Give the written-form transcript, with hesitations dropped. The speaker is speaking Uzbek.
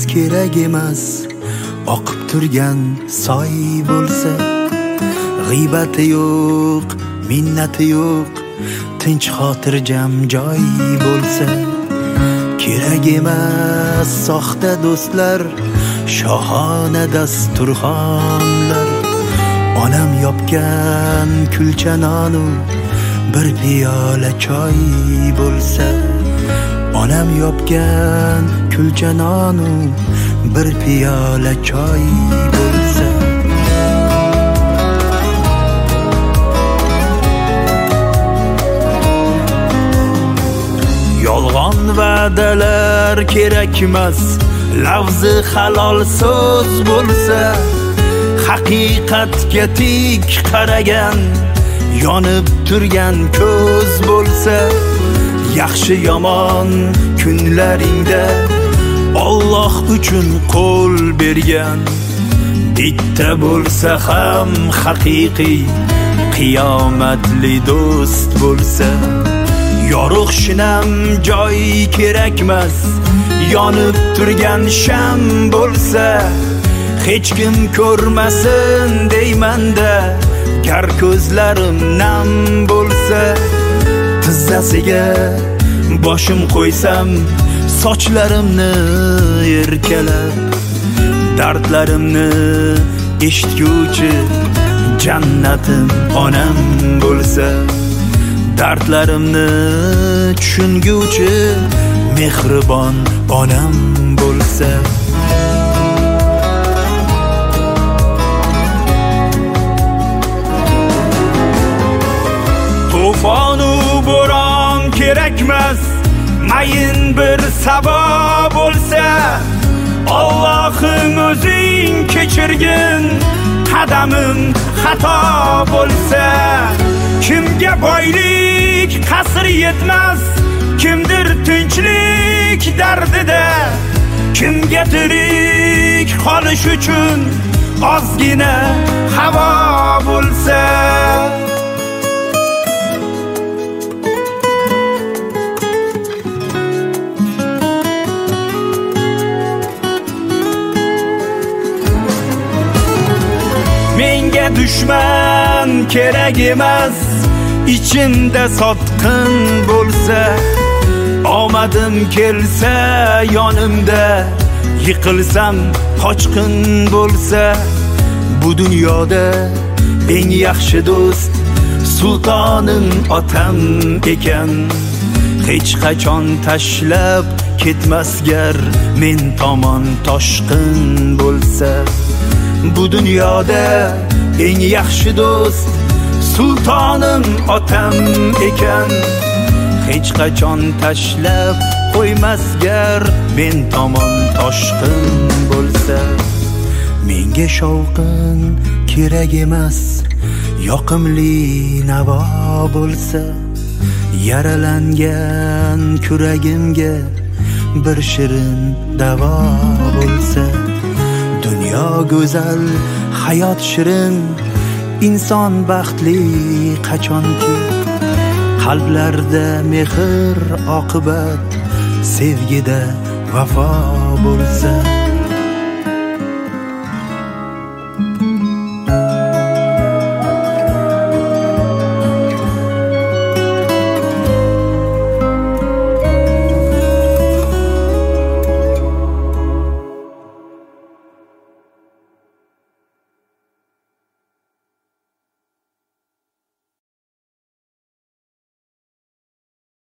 kerak emas, oqib turgan soy bo'lsa. G'ibati yo'q, minnati yo'q, tinch xotirjam joy bo'lsa. Kerak emas soxta do'stlar, shohona dasturxonlar. Onam yopgan kulcha nonu bir piyola choy bo'lsa. Onam yopgan kulcha nonu bir piyola choy bo'lsa. Yolg'on va'dalar kerakmas, lafzi halol so'z bo'lsa. Haqiqatga tik qaragan, yonib turgan ko'z bo'lsa. Yaxshi yomon kunlaringda Alloh uchun qo'l bergan, bitta bo'lsa ham haqiqiy qiyomatli do'st bo'lsa. Yorug' shinam joy kerakmas, yonib turgan sham bo'lsa. Hech kim ko'rmasin deymanda, gar ko'zlarim nam bo'lsa. Tizzasiga boshim qo'ysam, sochlarimni erkalab, dardlarimni eshitguvchi jannatim onam bo'lsa. Dardlarimni tushunguvchi mehribon onam bo'lsa. To'fonu bo'ron kerakmas, mayin bir sabo bo'lsa. Allohim o'zing kechirgin, qadamim xato bo'lsa. Kimga boylik qasr yetmas, kimdir tinchlik dardida. Kimga tirik qolish uchun ozgina havo bo'lsa. Menga dushman kerak emas, ichimda sotqin bo'lsa. Omadim kelsa yonimda, yiqilsam qochqin bo'lsa. Bu dunyoda eng yaxshi do'st sultonim otam ekan. Hech qachon tashlab ketmasgar men tomon toshqin bo'lsa. Bu dunyoda eng yaxshi do'st sultonim otam ekan. Hech qachon tashlab qo'ymasgar men tomon toshqin bo'lsa. Menga shovqin kerak emas, yoqimli navo bo'lsa. Yaralangan kuragimga bir shirin davo bo'lsa. Dunyo go'zal, hayot shirin, inson baxtli qachonki. Qalblarda mehr oqibat, sevgida vafo bo'lsa.